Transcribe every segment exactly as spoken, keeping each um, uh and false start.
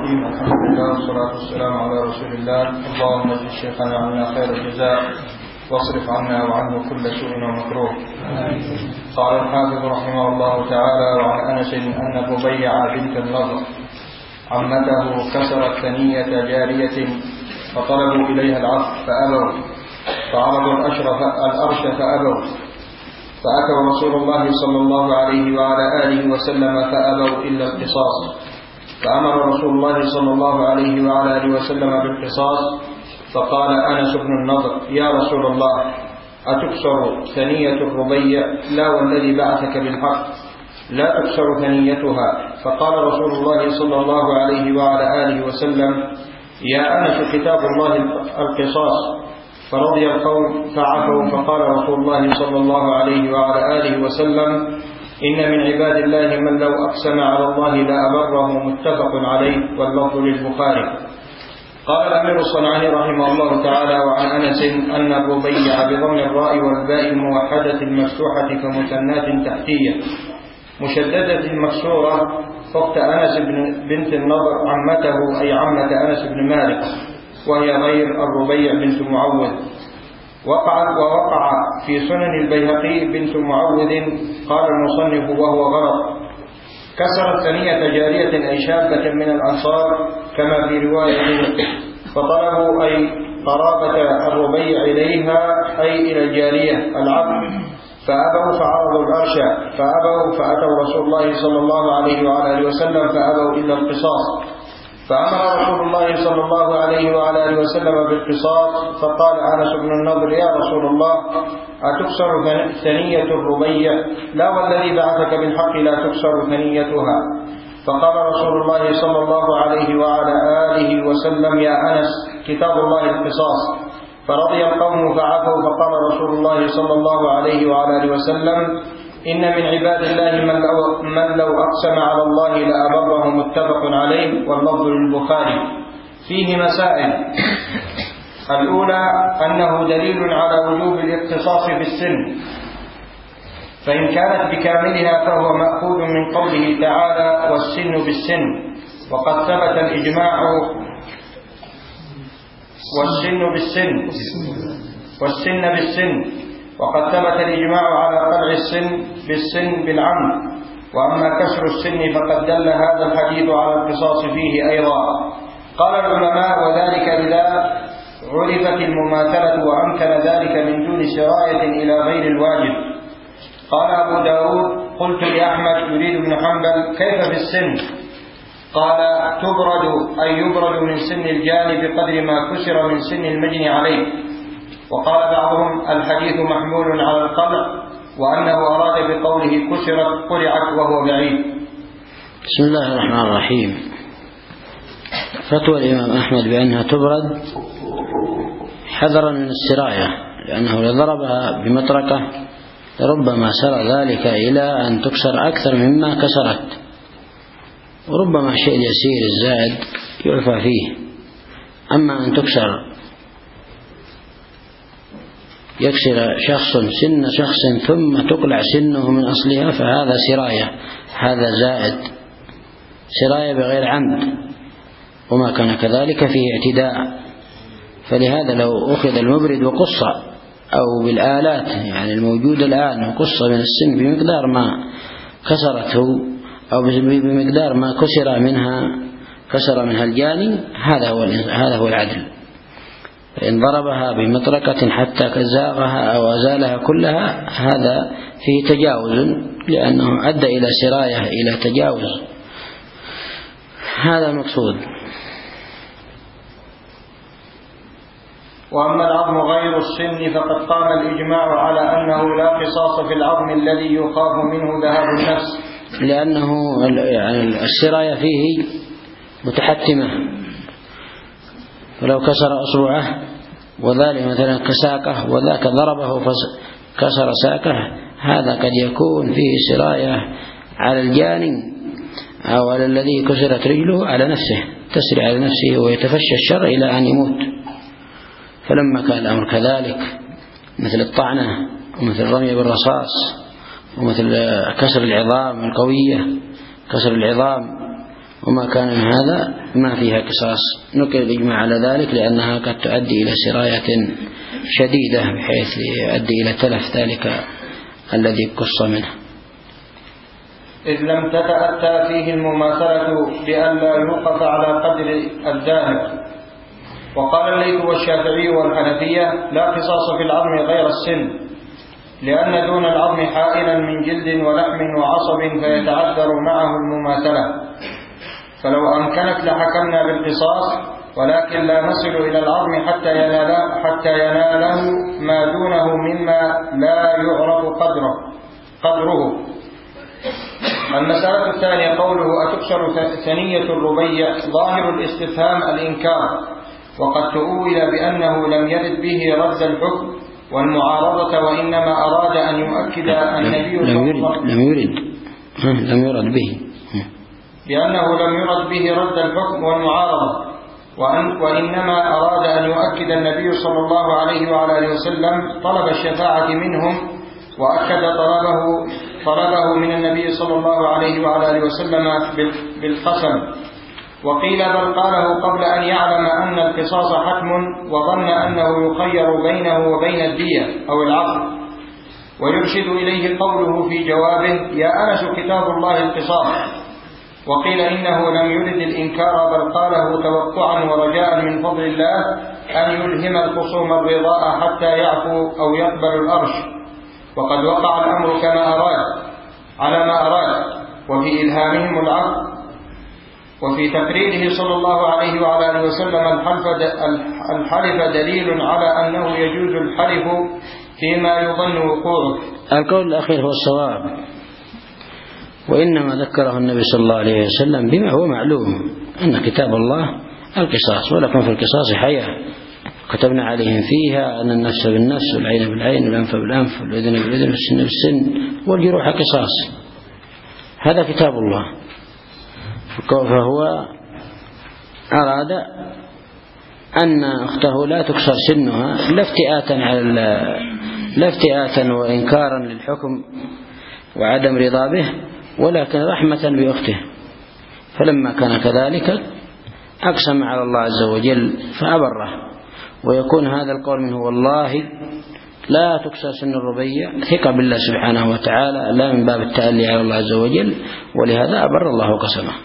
الرحيم. الحمد لله والصلاة والسلام على رسول الله. اللهم اجزي شيخنا عنا خير الجزاء واصرف عنا وعنه كل سوء ومكروه. قال الحافظ رحمه الله تعالى: وعن أنس أن ربيع بنت النضر عمته كسرت ثنية جارية فطلبوا إليها العفو فأبوا، فعرضوا الأرش فأبوا، فأتوا رسول الله صلى الله عليه وعلى آله وسلم فأبوا إلا القصاص، فأمر رسول الله صلى الله عليه وعلى آله وسلم بالقصاص. فقال أنس بن النضر: يا رسول الله، أتكسر ثنية الربيع؟ لا والذي بعثك بالحق لا تكسر ثنيتها. فقال رسول الله صلى الله عليه وعلى آله وسلم: يا أنس، كتاب الله القصاص. فرضي القوم فعفوا. فقال رسول الله صلى الله عليه وعلى آله وسلم: إن من عباد الله من لو أقسم على الله لأبره، متفق عليه، واللفظ للبخاري. قال الأمير الصنعاني رحمه الله تعالى: وعن أنس أن الربيع بضم الراء والباء الموحدة المفتوحة كمثنات تحتية مشددة مكسورة فوق أنس بنت النضر عمته، أي عمة أنس بن مالك، وهي غير الربيع بنت معوذ. وقعت ووقع في سنن البيهقي بنت معوذ. قال المصنف وهو غلط: كسرت ثنية جارية أي شابة من الأنصار كما في رواية، فطلبوا أي قرابة الربيع إليها أي إلى الجارية العبد، فأبوا فعرضوا الأرش فأبوا، فأتوا رسول الله صلى الله عليه وعلى آله وسلم فأبوا إلا القصاص، فأمر رسول الله صلى الله عليه وعلى آله وسلم بالقصاص. فقال أنس بن النضر: يا رسول الله، أتكسر ثنية الربيع؟ لا والذي بعثك بالحق لا تكسر ثنيتها. فقال رسول الله صلى الله عليه وعلى آله وسلم: يا أنس، كتاب الله القصاص. فرضي القوم فعفوا. فقال رسول الله صلى الله عليه وعلى آله وسلم: إن من عباد الله من لو, من لو أقسم على الله لأبره، متفق عليه، واللفظ للبخاري. فيه مسائل. الأولى أنه دليل على وجوب الاقتصاص بالسن، فإن كانت بكاملها فهو مأخوذ من قوله تعالى: والسن بالسن، وقد ثبت الإجماع والسن بالسن والسن بالسن وقد ثبت الإجماع على قطع السن بالسن بالعمد. وأما كسر السن فقد دل هذا الحديث على القصاص فيه أيضا. قال العلماء: وذلك إذا عرفت المماثلة وأمكن ذلك من دون سراية إلى غير الواجب. قال أبو داود: قلت لأحمد يريد ابن حنبل: كيف بالسن؟ قال: تبرد أي يبرد من سن الجاني بقدر ما كسر من سن المجني عليه. وقال بعضهم: الحديث محمول على القلع، وأنه أراد بقوله كسرت قلعت، وهو بعيد. بسم الله الرحمن الرحيم. فتوى الإمام أحمد بأنها تبرد حذرا من السراية، لأنه لو ضربها بمطرقة ربما سر ذلك إلى أن تكسر أكثر مما كسرت، وربما الشيء اليسير الزائد يعفى فيه. أما أن تكسر يكسر شخص سن شخص ثم تقلع سنه من أصلها فهذا سراية، هذا زائد، سراية بغير عمد، وما كان كذلك فيه اعتداء. فلهذا لو أخذ المبرد وقص أو بالآلات يعني الموجودة الآن وقص من السن بمقدار ما كسرته أو بمقدار ما كسر منها كسر منها الجاني، هذا هو هذا هو العدل. فإن ضربها بمطرقة حتى زاغها أو أزالها كلها هذا فيه تجاوز، لأنه أدى إلى سراية إلى تجاوز، هذا المقصود. وأما العظم غير السن فقد قام الإجماع على أنه لا قصاص في العظم الذي يخاف منه ذهاب النفس، لأنه يعني السراية فيه متحتمة، ولو كسر أصبعه وذلك مثلا كساقه وذاك ضربه فكسر ساقه، هذا قد يكون فيه سراية على الجاني أو على الذي كسرت رجله على نفسه، تسري على نفسه ويتفشى الشر إلى أن يموت. فلما كان الأمر كذلك مثل الطعنة ومثل الرمي بالرصاص ومثل كسر العظام القوية، كسر العظام وما كان من هذا ما فيها قصاص. نقل الإجماع على ذلك لأنها قد تؤدي إلى سراية شديدة بحيث يؤدي إلى تلف ذلك الذي قص منه، إذ لم تتأتى فيه المماثلة بأن لا يوقف على قدر الذاهب. وقال الليث والشافعي والحنفية لا قصاص في العظم غير السن، لأن دون العظم حائلا من جلد ولحم وعصب فيتعذر معه المماثلة، فلو أمكنت لحكمنا بالقصاص، ولكن لا نصل إلى العظم حتى ينال حتى يناله ما دونه مما لا يعرف قدره قدره. المسألة الثانية قوله أتكسر ثنية الربيع، ظاهر الاستفهام الإنكار، وقد تؤول بأنه لم يرد به رد الحكم والمعارضة، وإنما أراد أن يؤكد النبي صلى الله عليه وسلم لم يرد لم يرد به بأنه لم يرد به رد الحكم والمعارضة، وأن وإنما أراد أن يؤكد النبي صلى الله عليه وعلى آله وسلم طلب الشفاعة منهم، وأكد طلبه طلبه من النبي صلى الله عليه وعلى آله وسلم بالقسم. وقيل بل قاله قبل أن يعلم أن القصاص حتم، وظن أنه يخير بينه وبين الدية أو العفو. ويرشد إليه قوله في جوابه يا أنس كتاب الله القصاص. وقيل إنه لم يرد الإنكار بل قاله توقعا ورجاء من فضل الله أن يلهم الخصوم الرضاء حتى يعفو أو يقبل الأرش، وقد وقع الأمر كما أراد على ما أراد، وفي إلهامهم العفو. وفي تقريره صلى الله عليه وعلى آله وسلم الحلف دليل على أنه يجوز الحلف فيما يظن وقوعه. القول الأخير هو الصواب، وإنما ذكره النبي صلى الله عليه وسلم بما هو معلوم أن كتاب الله القصاص، ولكم في القصاص حياة، كتبنا عليهم فيها أن النفس بالنفس والعين بالعين والأنف بالأنف والأذن بالأذن والسن بالسن والجروح قصاص. هذا كتاب الله، فهو أراد أن أخته لا تكسر سنها لا افتئاتا على لا افتئاتا وإنكارا للحكم وعدم رضا به، ولكن رحمة بأخته. فلما كان كذلك أقسم على الله عز وجل فأبره، ويكون هذا القول منه والله لا تكسر سن الربيع ثقة بالله سبحانه وتعالى، لا من باب التألي على الله عز وجل، ولهذا أبر الله قسمه.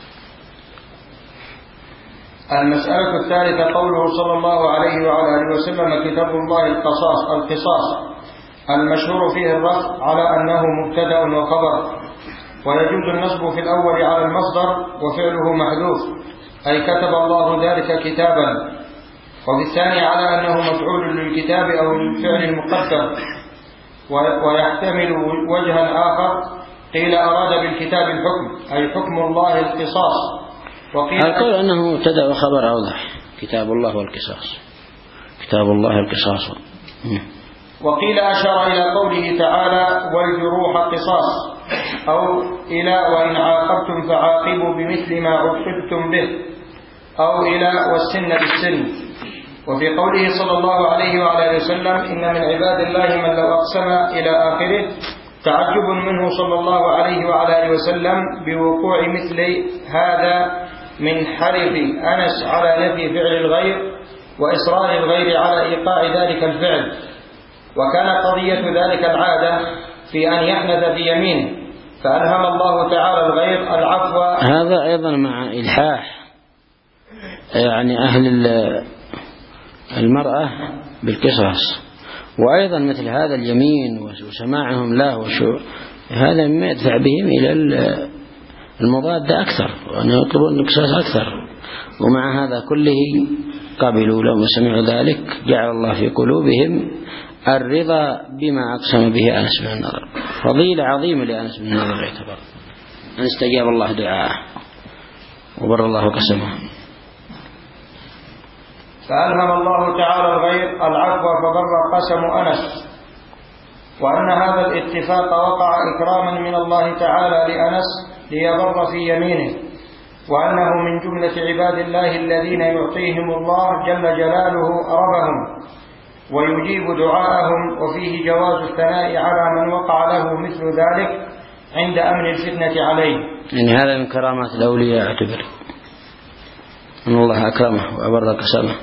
المسألة الثالثة قوله صلى الله عليه وعلى آله وسلم كتاب الله القصاص القصاص، المشهور فيه الرفع على أنه مبتدأ وخبر، ويجوز النصب في الأول على المصدر وفعله محذوف أي كتب الله ذلك كتابا، وفي الثاني على أنه مفعول للكتاب أو الفعل المقدر، ويحتمل وجها آخر قيل أراد بالكتاب الحكم أي حكم الله القصاص. القول أنه مبتدأ وخبر أوضح، كتاب الله والقصاص، كتاب الله القصاص. وقيل أشار إلى قوله تعالى والجروح قصاص، أو إلى وإن عاقبتم فعاقبوا بمثل ما عوقبتم به، أو إلى والسن بالسن. وفي قوله صلى الله عليه وعلى آله وسلم إن من عباد الله من لو أقسم إلى آخره، تعجب منه صلى الله عليه وعلى آله وسلم بوقوع مثل هذا من حلف أنس على نفي فعل الغير وإصرار الغير على إيقاع ذلك الفعل، وكان قضية ذلك العادة في أن يحنث في يمينه، فألهم الله تعالى الغير العفو. هذا أيضا مع إلحاح يعني أهل المرأة بالقصاص، وأيضا مثل هذا اليمين وسماعهم له وشو هذا مما يدفع بهم إلى المضاد أكثر، وأن يطلبون القصاص أكثر. ومع هذا كله قبلوا لما سمعوا ذلك جعل الله في قلوبهم الرضا بما أقسم به أنس بن النضر. فضيلة عظيمة لأنس بن النضر يعتبر أن استجاب الله دعاءه وبر الله قسمه. فألهم الله تعالى الغير العفو فبر قسم أنس، وأن هذا الاتفاق وقع إكراما من الله تعالى لأنس ليبر في يمينه، وأنه من جملة عباد الله الذين يعطيهم الله جل جلاله أربهم ويجيب دعاءهم، وفيه جواز الثناء على من وقع له مثل ذلك عند أمن الفتنة عليه. يعني هذا من كرامات الأولياء اعتبر أن الله أكرمه وأبر قسمه.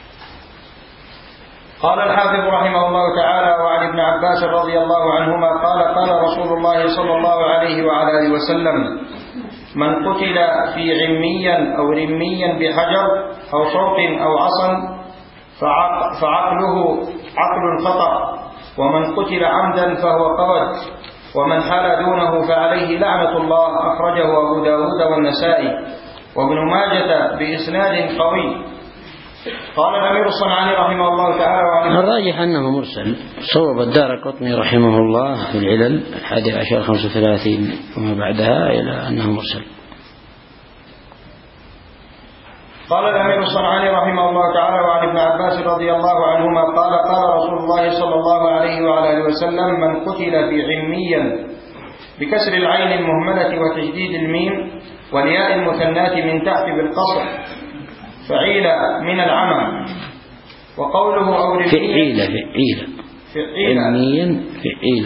قال الحافظ رحمه الله تعالى: وعن ابن عباس رضي الله عنهما قال: قال رسول الله صلى الله عليه وعلى آله وسلم: من قتل في عميا أو رميا بحجر أو صوت أو عصا فعقله عقل خطأ، ومن قتل عمدا فهو قود، ومن حال دونه فعليه لعنة الله. أخرجه أبو داود والنسائي وابن ماجة بإسناد قوي. قال الأمير الصنعاني رحمه الله تعالى: الراجح أنه مرسل. صوب الدارقطني رحمه الله في العلل الحادي عشر خمسة وثلاثين وما بعدها إلى أنه مرسل. قال الأمير الصنعاني رحمه الله تعالى: وعن ابن عباس رضي الله عنهما قال: قال رسول الله صلى الله عليه وعلى آله وسلم: من قتل في عميا بكسر العين المهملة وتجديد الميم والياء المثنات من تحت بالقصر فعيل من العمى، وقوله أو رميا فعيلة فعيلة فعيلة علميا فعيلة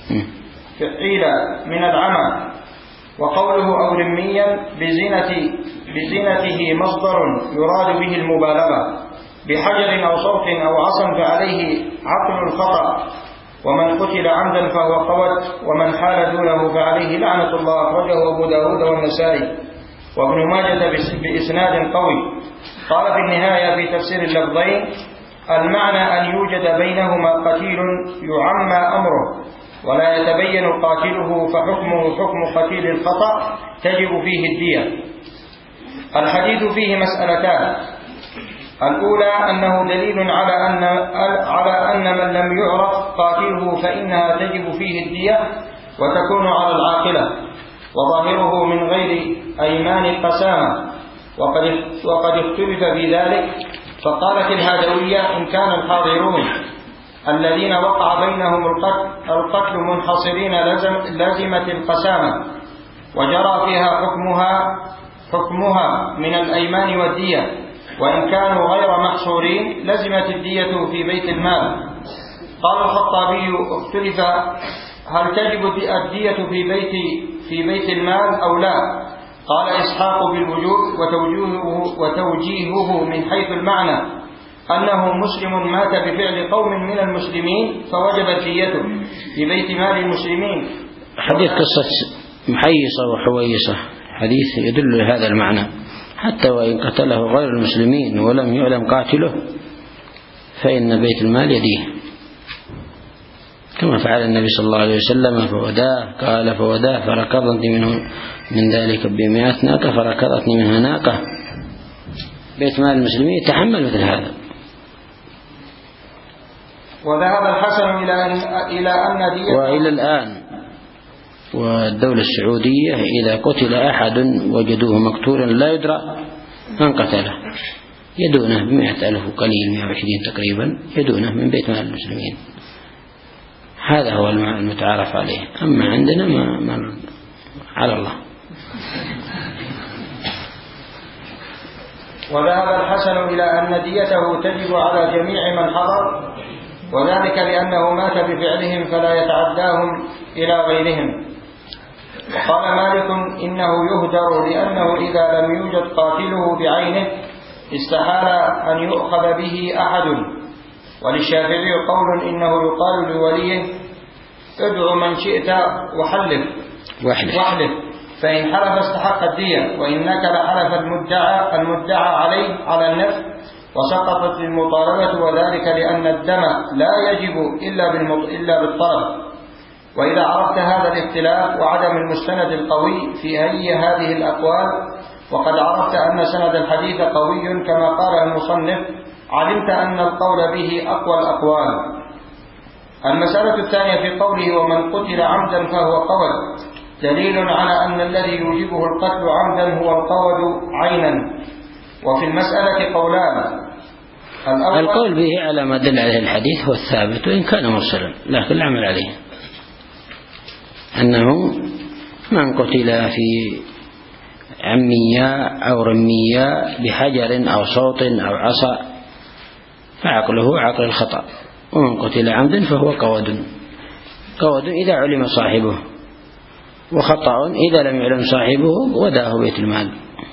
فعيلة من العمى، وقوله أو رميا بزينة بزينته مصدر يراد به المبالغة، بحجر أو صوت أو عصا فعليه عقل الخطأ، ومن قتل عمدا فهو قود، ومن حال دونه فعليه لعنة الله. أخرجه أبو داود والنسائي وابن ماجة بإسناد قوي. قال في النهاية في تفسير اللفظين: المعنى أن يوجد بينهما قتيل يعمى أمره ولا يتبين قاتله فحكمه حكم قتيل الخطأ تجب فيه الدية. الحديث فيه مسألتان: الأولى أنه دليل على أن على أن من لم يعرف قاتله فإنها تجب فيه الدية وتكون على العاقلة، وظاهره من غير أيمان قسامة، وقد وقد اختلف في ذلك. فقالت الهادوية: إن كان الحاضرون الذين وقع بينهم القتل, القتل منحصرين لزم لازمة القسامة وجرى فيها حكمها حكمها من الأيمان والدية، وإن كانوا غير محصورين لزمت الدية في بيت المال. قال الخطابي: اختلف هل تجب الدية في بيت في بيت المال أو لا؟ قال إسحاق: بالوجوب، وتوجيهه, وتوجيهه من حيث المعنى أنه مسلم مات بفعل قوم من المسلمين فوجبت ديته في بيت مال المسلمين. حديث قصة محيصة وحويصة حديث يدل لهذا المعنى، حتى وإن قتله غير المسلمين ولم يعلم قاتله فإن بيت المال يديه، كما فعل النبي صلى الله عليه وسلم فوداه. قال: فوداه فركضتني منه من ذلك بمئات ناقة فركضتني منها ناقة. بيت مال المسلمين يتحمل مثل هذا. وذهب الحسن إلى أن إلى أن دية وإلى الآن والدولة السعودية إذا قتل أحد وجدوه مقتولا لا يدرى من قتله يدونه بمئة ألف وقليل مئة وعشرين تقريبا، يدونه من بيت مال المسلمين. هذا هو المتعارف عليه. أما عندنا ما, ما على الله. وذهب الحسن إلى أن ديته تجب على جميع من حضر، وذلك لأنه مات بفعلهم فلا يتعداهم إلى غيرهم. وقال مالك: إنه يهدر لأنه إذا لم يوجد قاتله بعينه استحال أن يؤخذ به أحد. وللشافعي قول: إنه يقال لوليه: ادع من شئت وحلف واحلف، فإن حلف استحق الدية، وإنك لحلف المدعى المدعى عليه على النفس وسقطت المطالبة، وذلك لأن الدم لا يجب إلا إلا بالطلب. وإذا عرفت هذا الاختلاف وعدم المستند القوي في أي هذه الأقوال، وقد عرفت أن سند الحديث قوي كما قال المصنف، علمت أن القول به أقوى الأقوال. المسألة الثانية في قوله: ومن قتل عمدا فهو قود، دليل على أن الذي يوجبه القتل عمدا هو القود عينا. وفي المسألة قولان: القول به على ما دل عليه الحديث هو الثابت وإن كان مرسلا، لكن العمل عليه أنه من قتل في عمياء أو رمياء بحجر أو صوت أو عصا فعقله عقل الخطأ، ومن قتل عمدا فهو قود قود إذا علم صاحبه. وخطأ إذا لم يعلم صاحبه وداه بيت المال.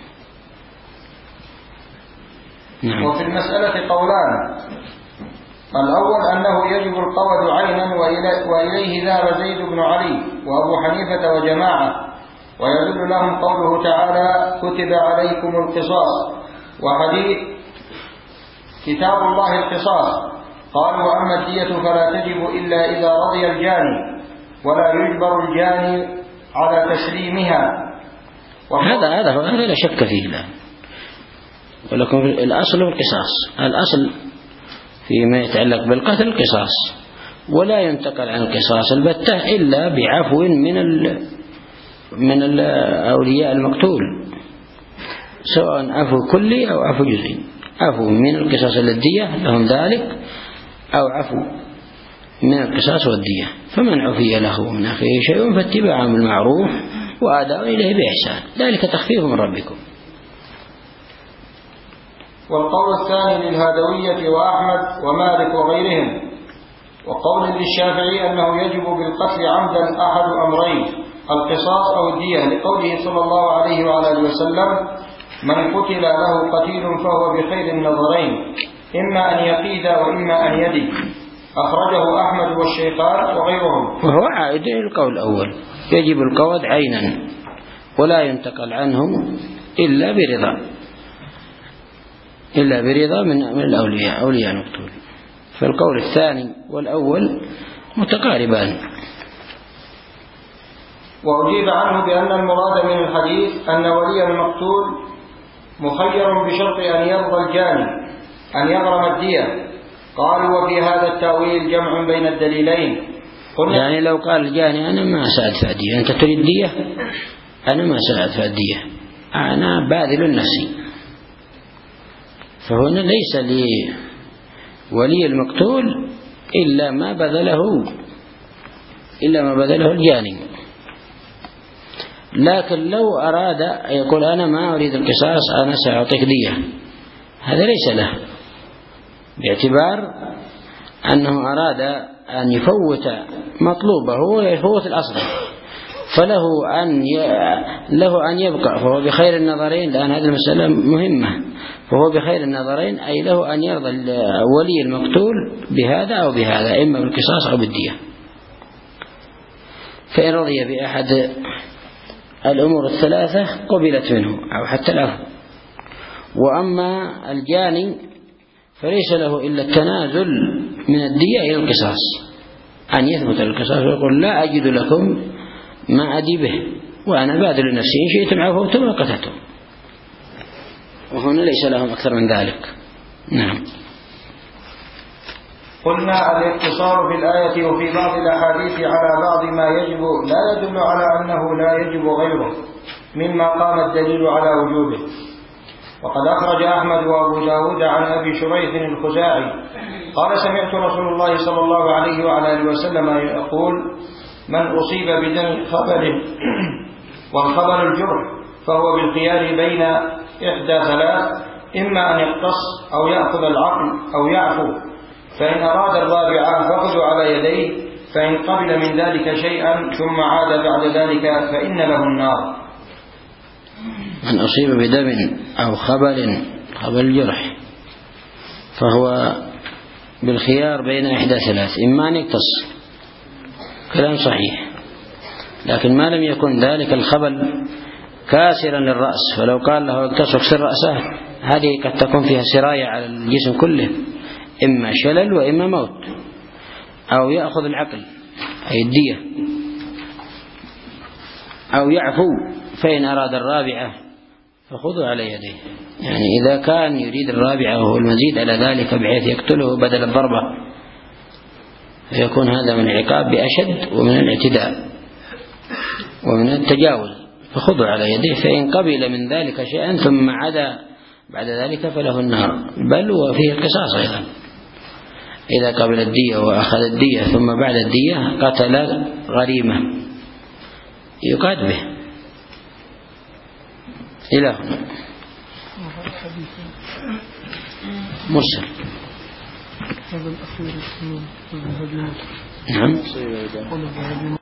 نعم. وفي المسألة قولان: الأول أنه يجب القود عينا وإليه ذهب زيد بن علي وأبو حنيفة وجماعة، ويدل لهم قوله تعالى: كتب عليكم القصاص، وحديث كتاب الله القصاص. قالوا: وأما الدية فلا تجب إلا إذا رضي الجاني، ولا يجبر الجاني على تسليمها. هذا هذا هذا لا شك فيه لا. ولكن الأصل هو القصاص، الأصل فيما يتعلق بالقتل القصاص، ولا ينتقل عن القصاص البتة إلا بعفو من ال من الأولياء المقتول، سواء عفو كلي أو عفو جزئي. عفو من القصاص للدية لهم ذلك، أو عفو من القصاص والدية. فمن عفي له من أخيه شيء فاتباع بالمعروف وأداء إليه بإحسان، ذلك تخفيف من ربكم. والقول الثاني للهادوية وأحمد ومالك وغيرهم. وقول للشافعي أنه يجب بالقتل عمدا أحد أمرين: القصاص أو الدية، لقوله صلى الله عليه وعلى آله وسلم: من قتل له قتيل فهو بخير النظرين، إما أن يقيد وإما أن يدي. أخرجه أحمد والشيخان وغيرهم. وهو عائد إلى القول الأول، يجب القود عينا ولا ينتقل عنهم إلا برضا إلا برضا من من الأولياء أولياء المقتول. فالقول الثاني والأول متقاربان. وأجيب عنه بأن المراد من الحديث أن ولي المقتول مخير بشرط أن يرضى الجاني أن يغرم الدية. قالوا: وفي هذا التأويل جمع بين الدليلين. يعني لو قال الجاني أنا ما سأدفع الدية، أنت تريد الدية، أنا ما سأدفع الدية، أنا باذل نفسي، فهنا ليس لولي المقتول إلا ما بذله إلا ما بذله الجاني. لكن لو أراد يقول أنا ما أريد القصاص، أنا سأعطيك دية، هذا ليس له، باعتبار أنه أراد أن يفوت مطلوبه ويفوت الأصل، فله أن له أن يبقى، فهو بخير النظرين، لأن هذه المسألة مهمة. فهو بخير النظرين، أي له أن يرضى ولي المقتول بهذا أو بهذا، إما بالقصاص أو بالدية. فإن رضي بأحد الأمور الثلاثة قبلت منه أو حتى العفو. وأما الجاني فليس له إلا التنازل من الدية إلى القصاص، أن يثبت القصاص ويقول: لا أجد لكم ما أدي به، وأنا باذل نفسي، إن شئتم عفوتم وقتلتم. وهنا ليس لهم أكثر من ذلك. نعم. قلنا: الاقتصار في الآية وفي بعض الأحاديث على بعض ما يجب لا يدل على أنه لا يجب غيره مما قام الدليل على وجوبه. وقد أخرج أحمد وأبو داود عن أبي شريح الخزاعي قال: سمعت رسول الله صلى الله عليه وعلى آله وسلم يقول: من أصيب بدم خبل والخبل الجرح فهو بالخيار بين إحدى ثلاث: إما أن يقتص أو يأخذ العقل أو يعفو، فإن أراد الرابعة فخذوا على يديه، فإن قبل من ذلك شيئا ثم عاد بعد ذلك فإن له النار. من أصيب بدم أو خبل خبل الجرح فهو بالخيار بين إحدى ثلاث: إما أن يقتص، كلام صحيح، لكن ما لم يكن ذلك الخبل كاسرا للرأس، فلو قال له اقتص واكسر رأسه، هذه قد تكون فيها سراية على الجسم كله، إما شلل وإما موت. أو يأخذ العقل أي الدية، أو يعفو، فإن أراد الرابعة فخذوا على يديه. يعني إذا كان يريد الرابعة وهو المزيد على ذلك بحيث يقتله بدل الضربة، فيكون هذا من العقاب بأشد ومن الاعتداء ومن التجاوز، فخذوا على يديه، فإن قبل من ذلك شيئا ثم عدا بعد ذلك فله النار، بل وفيه القصاص أيضا. إذا قبل الدية وأخذ الدية ثم بعد الدية قتل غريمة يقاد به. إلى هنا مرسل. نعم.